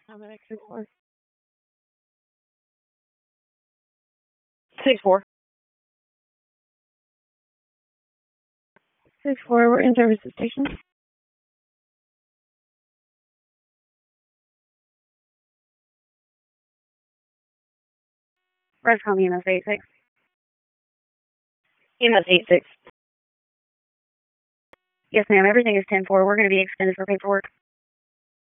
I'm at 6-4. 6-4. 6-4, we're in service at station. Rescom EMS 86. EMS 86. Yes, ma'am, everything is 10-4. We're going to be extended for paperwork.